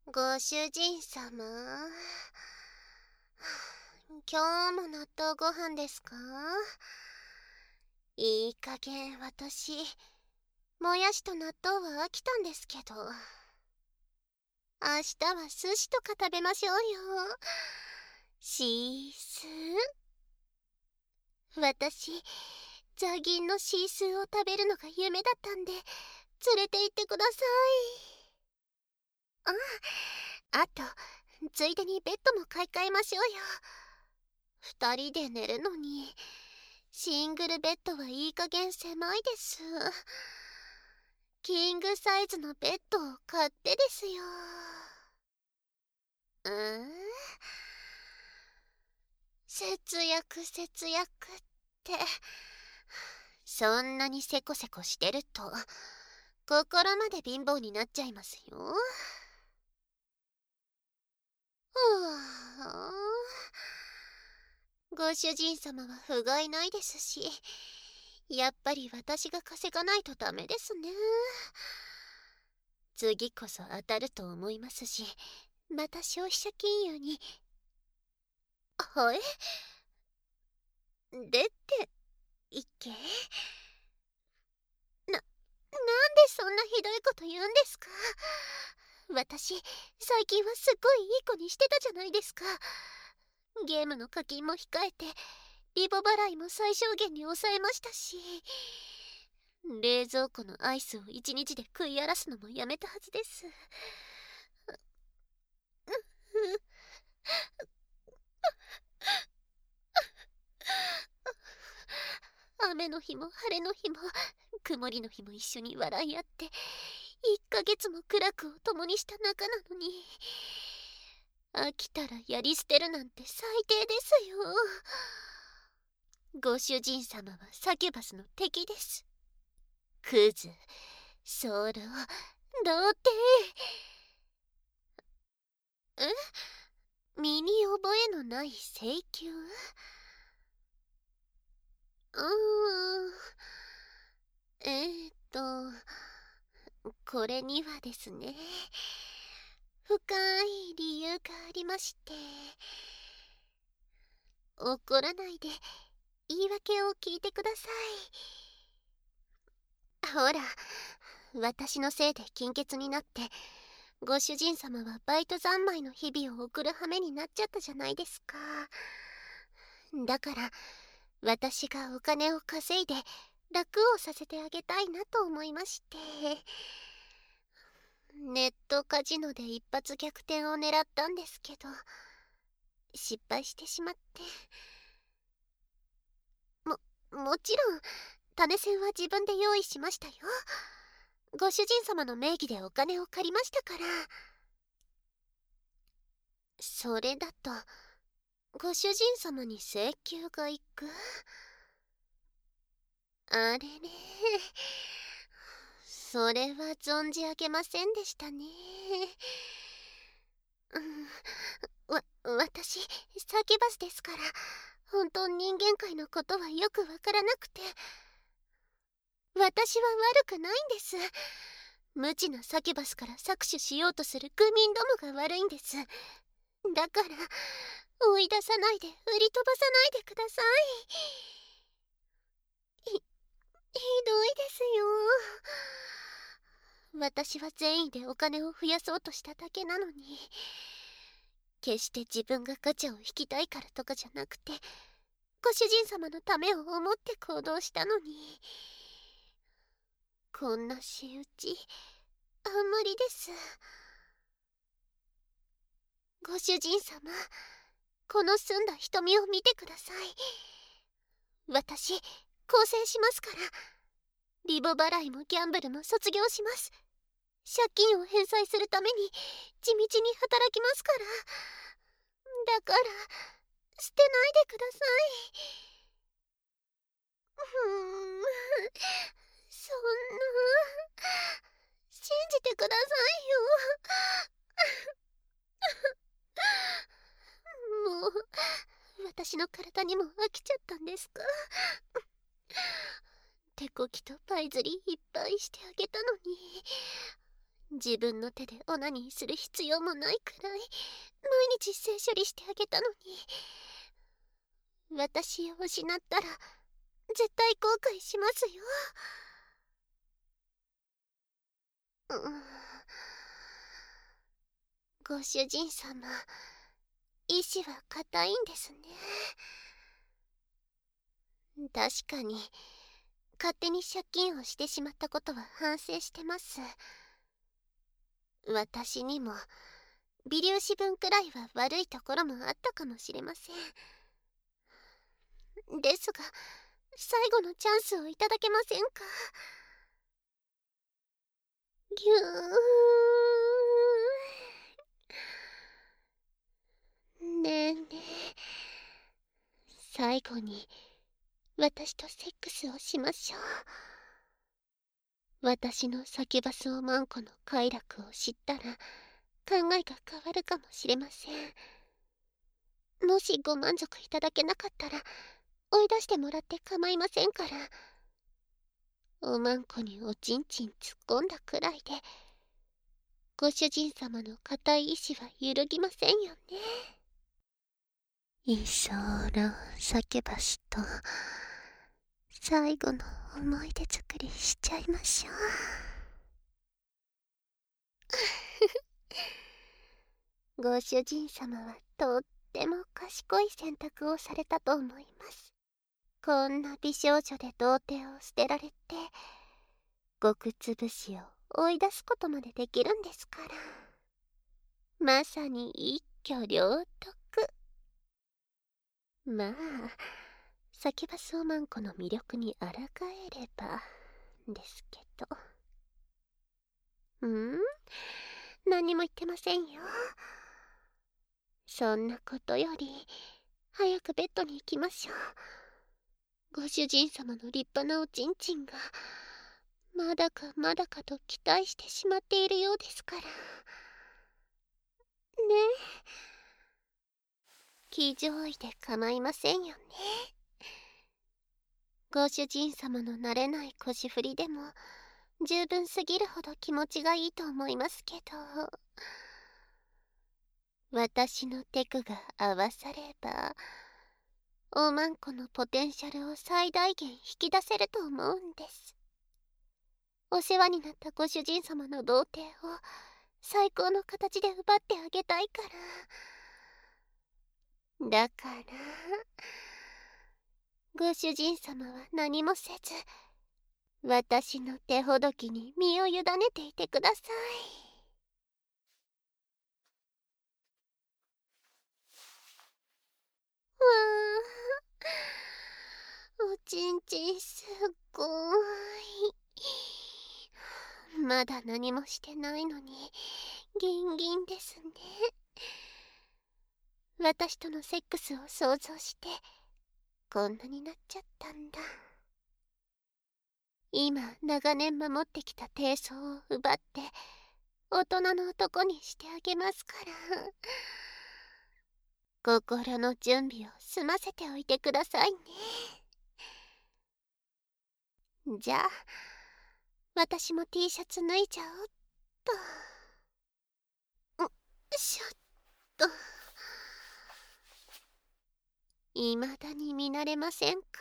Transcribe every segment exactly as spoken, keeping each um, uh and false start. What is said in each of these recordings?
ご主人様、今日も納豆ご飯ですか？いい加減私、もやしと納豆は飽きたんですけど。明日は寿司とか食べましょうよ。シースー。私、ザギンのシースーを食べるのが夢だったんで、連れて行ってください。あ、あと、ついでにベッドも買い替えましょうよ。二人で寝るのに、シングルベッドはいい加減狭いです。キングサイズのベッドを買ってですよ。うーん、節約節約って、そんなにせこせこしてると、心まで貧乏になっちゃいますよ。ふぅ。ご主人様は不甲斐ないですし、やっぱり私が稼がないとダメですね。次こそ当たると思いますし、また消費者金融に。はい？でっていっけ？な、なんでそんなひどいこと言うんですか？私、最近はすっごいいい子にしてたじゃないですか。ゲームの課金も控えて、リボ払いも最小限に抑えましたし、冷蔵庫のアイスを一日で食い荒らすのもやめたはずです。雨の日も晴れの日も曇りの日も一緒に笑い合っていっかげつも苦楽を共にした仲なのに、飽きたらやり捨てるなんて最低ですよ。ご主人様はサキュバスの敵です。クズ、ソロ、童貞。え？身に覚えのない請求？うーん。えーっと、これにはですね、深い理由がありまして。怒らないで、言い訳を聞いてください。ほら、私のせいで金欠になって、ご主人様はバイト三昧の日々を送る羽目になっちゃったじゃないですか。だから、私がお金を稼いで楽をさせてあげたいなと思いまして、ネットカジノで一発逆転を狙ったんですけど、失敗してしまって。も、もちろん、種銭は自分で用意しましたよ。ご主人様の名義でお金を借りましたから。それだと、ご主人様に請求が行く？あれれ。それは存じ上げませんでしたね。うん、わ、私、サキュバスですから、本当人間界のことはよくわからなくて。私は悪くないんです。無知なサキュバスから搾取しようとする愚民どもが悪いんです。だから、追い出さないで、売り飛ばさないでください。ひ、ひどいですよ。私は善意でお金を増やそうとしただけなのに、決して自分がガチャを引きたいからとかじゃなくて、ご主人様のためを思って行動したのに、こんな仕打ち、あんまりです。ご主人様、この澄んだ瞳を見てください。私、更生しますから。リボ払いもギャンブルも卒業します。借金を返済するために地道に働きますから。だから、捨てないでください。ふーん、そんな、信じてくださいよ。もう、私の体にも飽きちゃったんですか？手こきとパイ釣りいっぱいしてあげたのに、 自分の手でオナニーする必要もないくらい毎日性処理してあげたのに、私を失ったら絶対後悔しますよ。うん、ご主人様、意志は固いんですね。確かに勝手に借金をしてしまったことは反省してます。私にも微粒子分くらいは悪いところもあったかもしれません。ですが最後のチャンスをいただけませんか。ぎゅーねえねえ、最後に私とセックスをしましょう。私のサキュバスオマンコの快楽を知ったら考えが変わるかもしれません。もしご満足いただけなかったら追い出してもらって構いませんから。おまんこにおちんちん突っ込んだくらいでご主人様の固い意志は揺るぎませんよね。いそろサキュバスと最後の思い出作りしちゃいましょう。ご主人様はとっても賢い選択をされたと思います。こんな美少女で童貞を捨てられて極つぶしを追い出すことまでできるんですから。まさに一挙両得。まあサキュバスオマンコの魅力に抗えればですけど。ん？何も言ってませんよ。そんなことより早くベッドに行きましょう。ご主人様の立派なおちんちんがまだかまだかと期待してしまっているようですからね。気上位で構いませんよね。ご主人様の慣れない腰振りでも十分すぎるほど気持ちがいいと思いますけど、私のテクが合わさればおまんこのポテンシャルを最大限引き出せると思うんです。お世話になったご主人様の童貞を最高の形で奪ってあげたいから。だからご主人様は何もせず私の手ほどきに身を委ねていてください。わあ、おちんちんすっごい。まだ何もしてないのにギンギンですね。私とのセックスを想像してこんなになっちゃったんだ。今長年守ってきた低層を奪って大人の男にしてあげますから。心の準備を済ませておいてくださいね。じゃあ私も T シャツ脱いじゃおっと。んしょっと。いまだに見慣れませんか？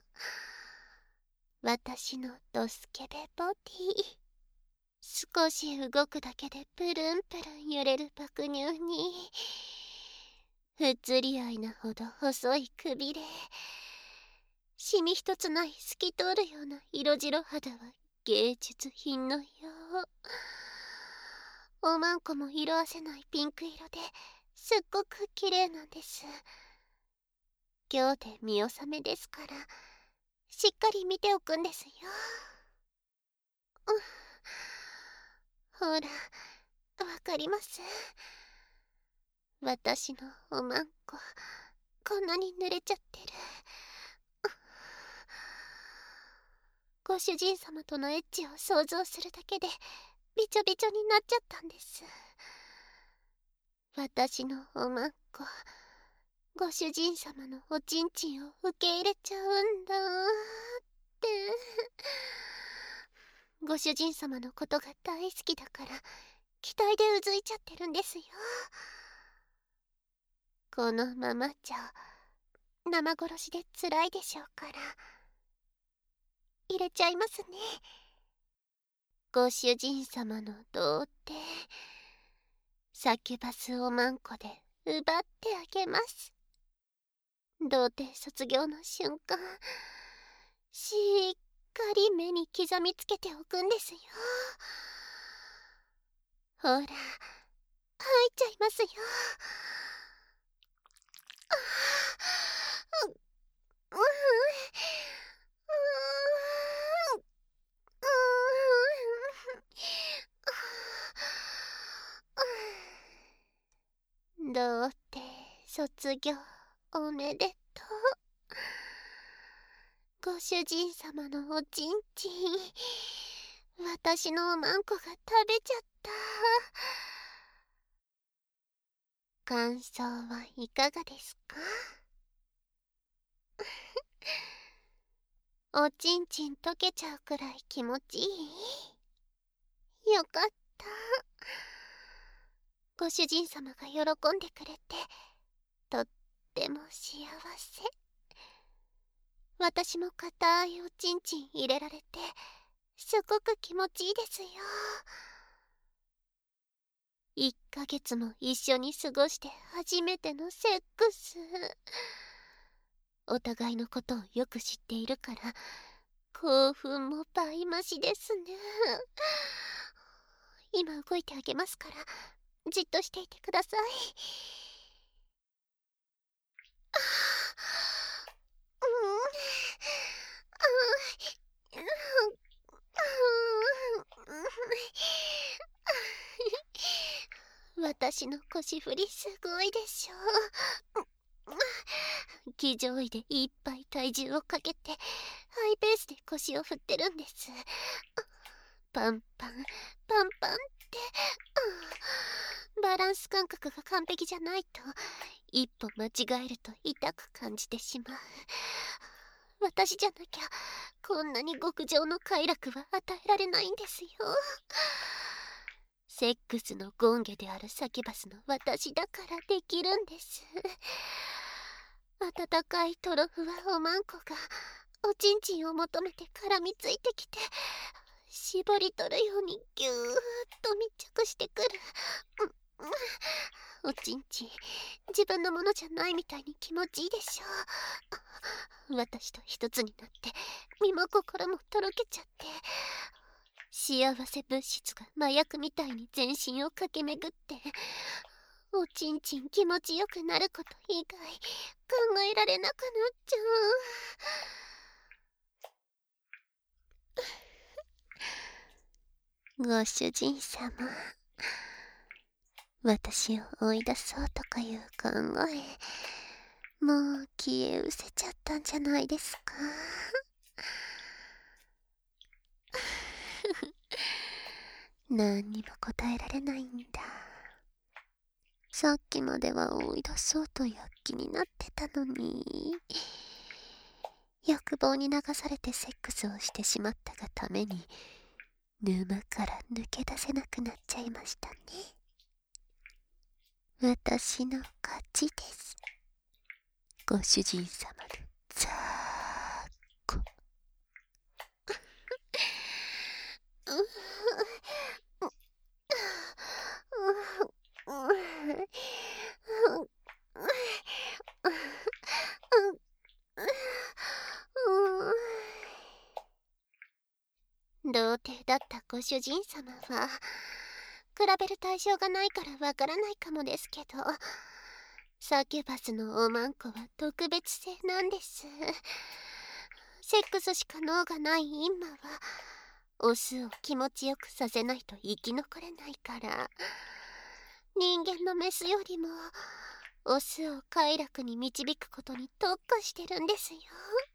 私のドスケベボディ。少し動くだけでプルンプルン揺れる爆乳に不釣り合いなほど細いくびれ、シミ一つない透き通るような色白肌は芸術品のよう。おまんこも色あせないピンク色ですっごく綺麗なんです。今日で見納めですからしっかり見ておくんですよ。ほらわかります？私のおまんここんなに濡れちゃってる。ご主人様とのエッチを想像するだけでびちょびちょになっちゃったんです。私のおまんこご主人様のおちんちんを受け入れちゃうんだって。 ご主人様のことが大好きだから期待でうずいちゃってるんですよ。このままじゃ生殺しで辛いでしょうから入れちゃいますね。ご主人様の童貞サキュバスおまんこで奪ってあげます。童貞卒業の瞬間しっかり目に刻みつけておくんですよ。ほら入っちゃいますよ。ああ、う、う、う、童貞卒業おめでとう。ご主人様のおちんちん私のおまんこが食べちゃった。感想はいかがですか？おちんちん溶けちゃうくらい気持ちいい？よかった。ご主人様が喜んでくれてとっても幸せ。私も固いおちんちん入れられてすごく気持ちいいですよ。いっかげつも一緒に過ごして初めてのセックス。お互いのことをよく知っているから興奮も倍増しですね。今動いてあげますからじっとしていてください。あうんあ私の腰振りすごいでしょ。騎乗位でいっぱい体重をかけてハイペースで腰を振ってるんです。パンパンパンパンって、バランス感覚が完璧じゃないと一歩間違えると痛く感じてしまう。私じゃなきゃこんなに極上の快楽は与えられないんですよ。セックスのゴンゲであるサキュバスの私だからできるんです。温かいトロフはおまんこがおちんちんを求めて絡みついてきて絞り取るようにぎゅーっと密着してくる。おちんちん自分のものじゃないみたいに気持ちいいでしょ。私と一つになって身も心もとろけちゃって幸せ物質が麻薬みたいに全身を駆け巡っておちんちん気持ちよくなること以外考えられなくなっちゃう。ご主人様、私を追い出そうとかいう考えもう消え失せちゃったんじゃないですか？何にも答えられないんだ。さっきまでは追い出そうと躍起になってたのに欲望に流されてセックスをしてしまったがために沼から抜け出せなくなっちゃいましたね。私の勝ちです。ご主人様のザーコ。童貞だったご主人様は比べる対象がないからわからないかもですけどサキュバスのおまんこは特別性なんです。セックスしか脳がない今はオスを気持ちよくさせないと生き残れないから人間のメスよりもオスを快楽に導くことに特化してるんですよ。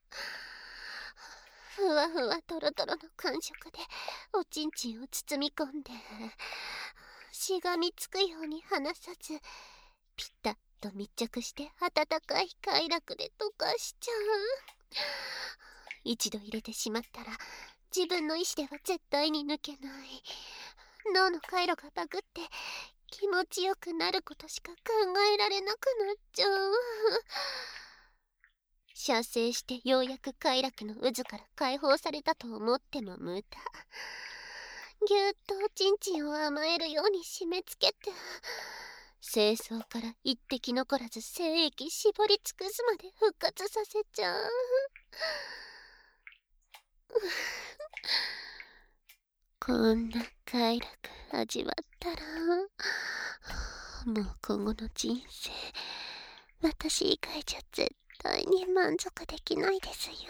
ふわふわトロトロの感触でおちんちんを包み込んでしがみつくように離さずピタッと密着して温かい快楽で溶かしちゃう。一度入れてしまったら自分の意志では絶対に抜けない。脳の回路がバグって気持ちよくなることしか考えられなくなっちゃう。射精してようやく快楽の渦から解放されたと思っても無駄。ぎゅっとおちんちんを甘えるように締め付けて、精巣から一滴残らず精液絞り尽くすまで復活させちゃう。こんな快楽味わったら、もう今後の人生、私以外じゃ絶対に満足できないですよ。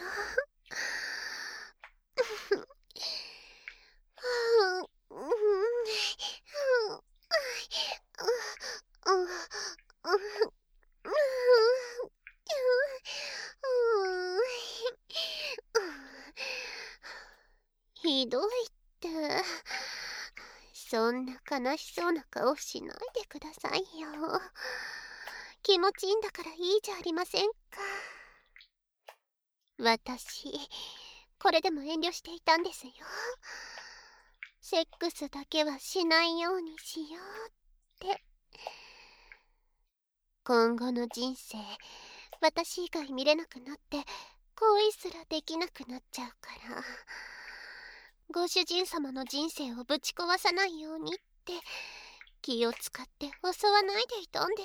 ひどいって。そんな悲しそうな顔しないでくださいよ。気持ちいいんだからいいじゃありませんか。私、これでも遠慮していたんですよ。セックスだけはしないようにしようって。今後の人生、私以外見れなくなって行為すらできなくなっちゃうから、ご主人様の人生をぶち壊さないようにって気を使って襲わないでいたんです。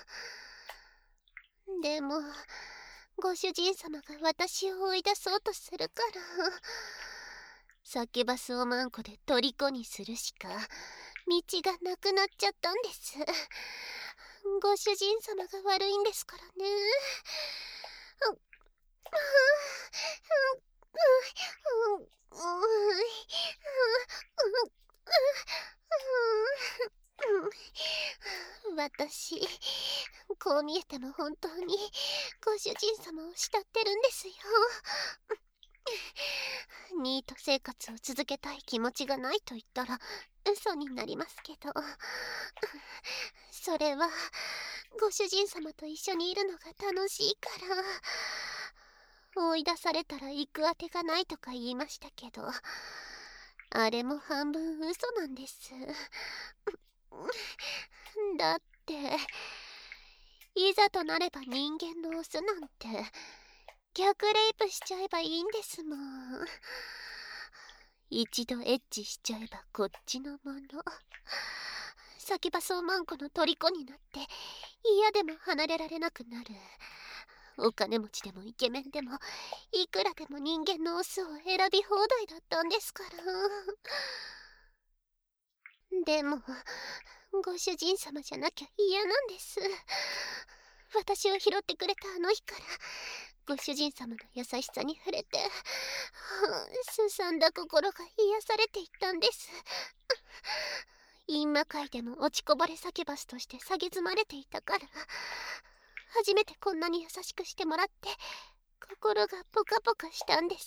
でもご主人様が私を追い出そうとするから、サキュバスをマンコで虜にするしか道がなくなっちゃったんです。ご主人様が悪いんですからね。私、こう見えても本当にご主人様を慕ってるんですよ。ニート生活を続けたい気持ちがないと言ったら嘘になりますけど、それはご主人様と一緒にいるのが楽しいから。追い出されたら行くあてがないとか言いましたけど、あれも半分嘘なんです。だっていざとなれば人間のオスなんて逆レイプしちゃえばいいんですもん。一度エッチしちゃえばこっちのもの。サキュバスオマンコの虜になって嫌でも離れられなくなる。お金持ちでもイケメンでもいくらでも人間のオスを選び放題だったんですから。でもご主人様じゃなきゃ嫌なんです。私を拾ってくれたあの日からご主人様の優しさに触れて、すさんだ心が癒されていったんです。陰魔界でも落ちこぼれサキュバスとして蔑まれていたから、初めてこんなに優しくしてもらって心がポカポカしたんです。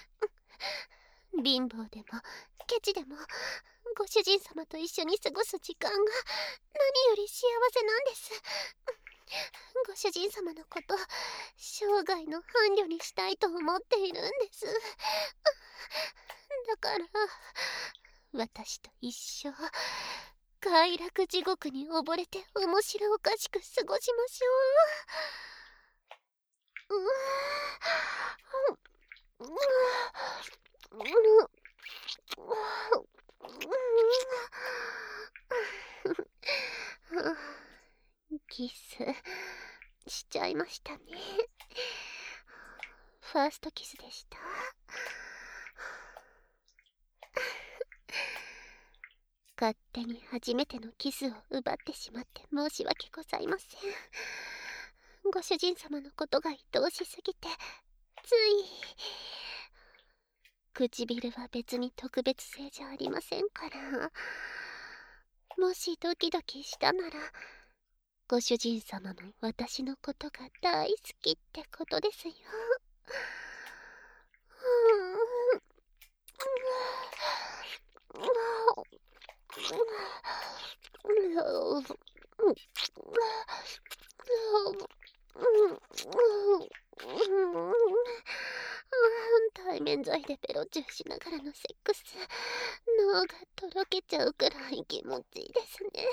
貧乏でもケチでもご主人様と一緒に過ごす時間が何より幸せなんです。ご主人様のこと生涯の伴侶にしたいと思っているんです。だから私と一生快楽地獄に溺れて面白おかしく過ごしましょう。うわキスしちゃいましたね。ファーストキスでした。勝手に初めてのキスを奪ってしまって申し訳ございません。ご主人様のことが愛おしすぎてつい。唇は別に特別性じゃありませんから、もしドキドキしたならご主人様も私のことが大好きってことですよ。 対面剤でベロチューしながらのセックス、脳がとろけちゃうくらい気持ちいいですね。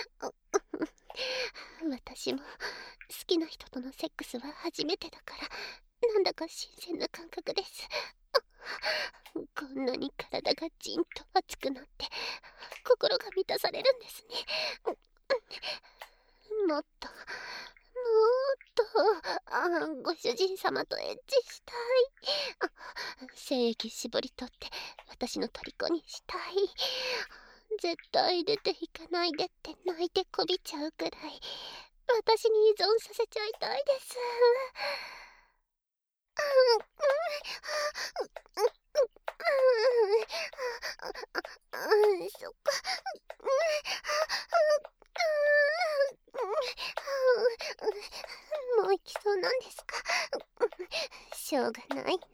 私も好きな人とのセックスは初めてだから、なんだか新鮮な感覚です。こんなに体がじんと熱くなって心が満たされるんですね。もっともっと、あ、ご主人様とエッチしたい。あ、精液絞り取って私の虜にしたい。絶対出ていかないでって泣いてこびちゃうくらい私に依存させちゃいたいです。そっか。もう行きそうなんですか。しょうがないな。いい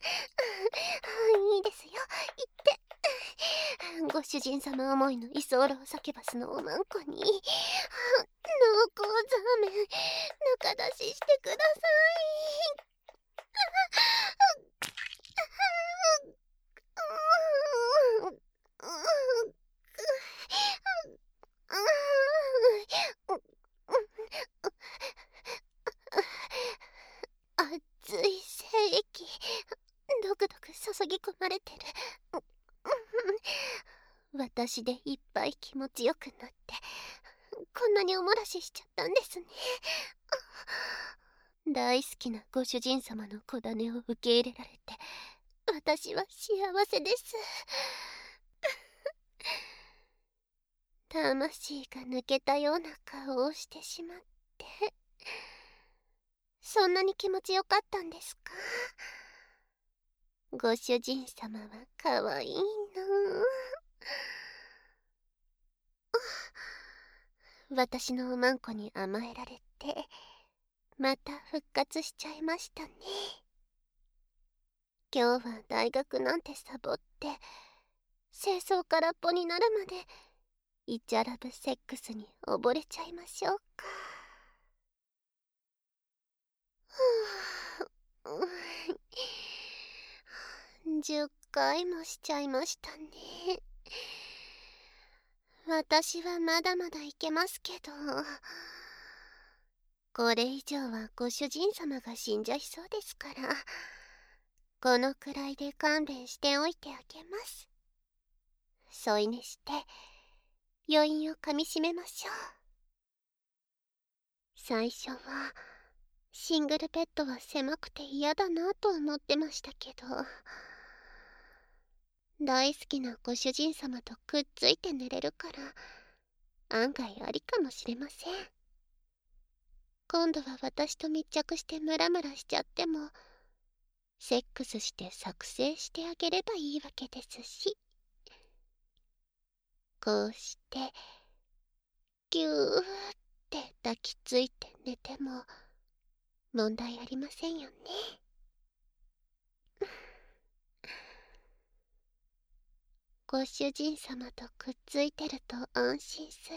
ですよ、行って。ご主人様思いの居候サキュバスのおまんこに濃厚ザーメン中出ししてください。熱い精液ドクドク注ぎ込まれてる。私でいっぱい気持ちよくなってこんなにおもらししちゃったんですね。大好きなご主人様の子種を受け入れられて私は幸せです。魂が抜けたような顔をしてしまって。そんなに気持ちよかったんですか。ご主人様はかわいいな。私のおまんこに甘えられてまた復活しちゃいましたね。今日は大学なんてサボって清掃空っぽになるまでイチャラブセックスに溺れちゃいましょうか。じゅっかいもしちゃいましたね。私はまだまだいけますけど、これ以上はご主人様が死んじゃいそうですから、このくらいで勘弁しておいてあげます。添い寝して余韻をかみしめましょう。最初はシングルベッドは狭くて嫌だなと思ってましたけど、大好きなご主人様とくっついて寝れるから案外ありかもしれません。今度は私と密着してムラムラしちゃってもセックスして作成してあげればいいわけですし、こうしてギューって抱きついて寝ても問題ありませんよね。ご主人様とくっついてると安心する。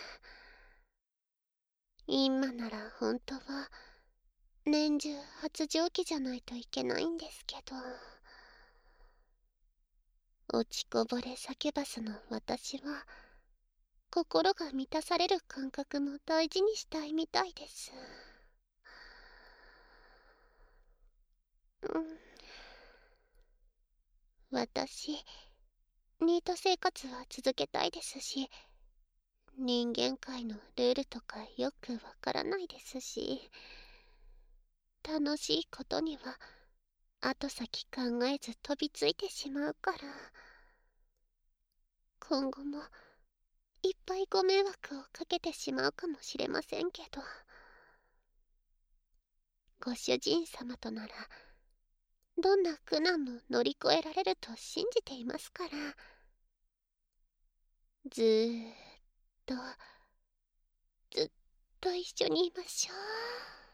今なら本当は年中発情期じゃないといけないんですけど、落ちこぼれサキュバスの私は心が満たされる感覚も大事にしたいみたいです。うん、私ニート生活は続けたいですし、人間界のルールとかよくわからないですし、楽しいことには後先考えず飛びついてしまうから、今後もいっぱいご迷惑をかけてしまうかもしれませんけど、ご主人様とならどんな苦難も乗り越えられると信じていますから、ずーっとずっと一緒にいましょう。